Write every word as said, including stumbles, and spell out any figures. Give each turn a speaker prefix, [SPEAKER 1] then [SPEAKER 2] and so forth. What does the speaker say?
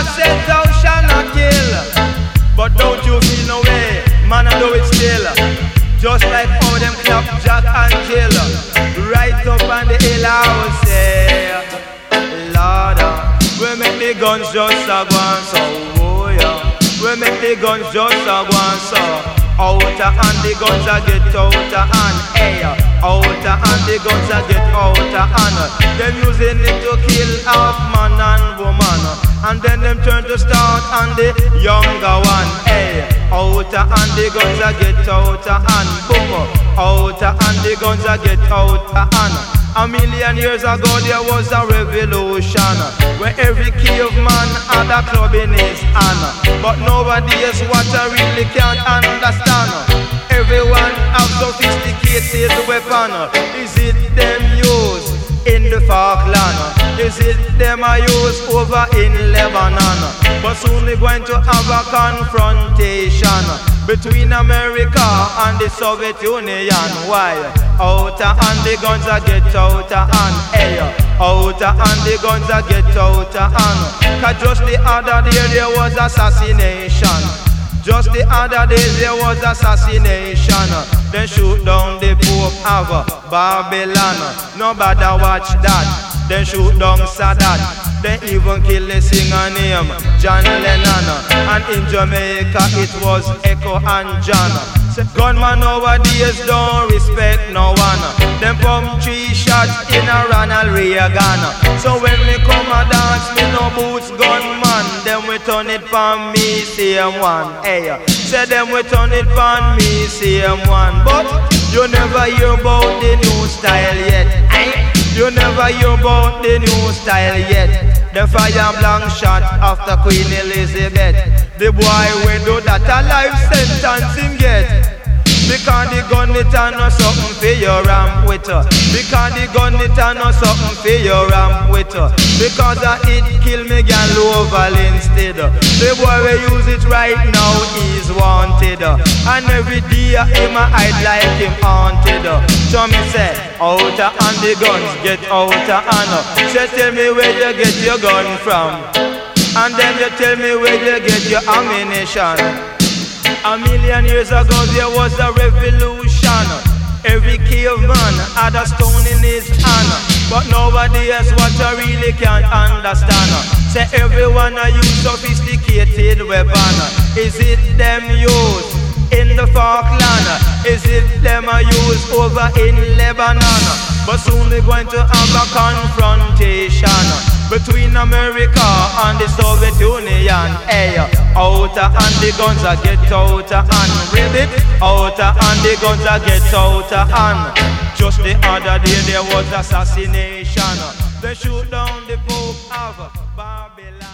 [SPEAKER 1] Jah said thou shalt not kill. But don't you feel no way, man, I do it still. Just like how them clap Jack and Jill. Right up on the hill I will say, Lord, we make the guns just a go on so, oh yeah. We make the guns just a go on so. Outer and the guns a get outer and hey, outer and the guns a get outer and them using it to kill half man and woman, and then them turn to start on the younger one. Hey, outer and the guns a get outer and boom, outer and the guns a get outer and. A million years ago there was a revolution where every caveman had a club in his hand. But nowadays what I really can't understand, everyone have sophisticated weapon. Is it them use in the Falkland? Is it them I use over in Lebanon? But soon we're going to have a confrontation between America and the Soviet Union. Why? Outer and the guns a get outer and hey, outer and the guns a get outer and. Cause just the other day there was assassination. Just the other day there was assassination. Then shoot down the Pope of Babylon. Nobody watch that. Then shoot down Sadat. Then even kill the singer named John Lennon. And in Jamaica it was Echo and John. Gunman nowadays don't respect no one. Them pump three shots in a Ronald Reagan. So when we come a dance, me no boots gunman. Then we turn it pon me same one. Hey, say them we turn it pon me same one. But you never hear about the new style yet. Hey, you never hear about the new style yet. The fire blank shot after Queen Elizabeth. The boy we do that a life sentence him get. Because the gun it a no something for your ram with her. Because the gun it a no something for your ram with her. Because uh, it kill me gal over instead. The boy we use it right now is wanted. And every day him a hide like him haunted. So me say, outer and the guns get outer and say tell me where you get your gun from. And then you tell me where you get your ammunition. A million years ago there was a revolution. Every caveman had a stone in his hand. But nowadays what I really can't understand, say everyone a use sophisticated weapon. Is it them use in the Falkland? Is it them a use over in Lebanon? But soon we're going to have a confrontation between America and the Soviet Union. Hey, outer and the guns a get outer and ribbit. Outer and the guns a get outer and. Just the other day there was assassination. They shoot down the Pope of Babylon.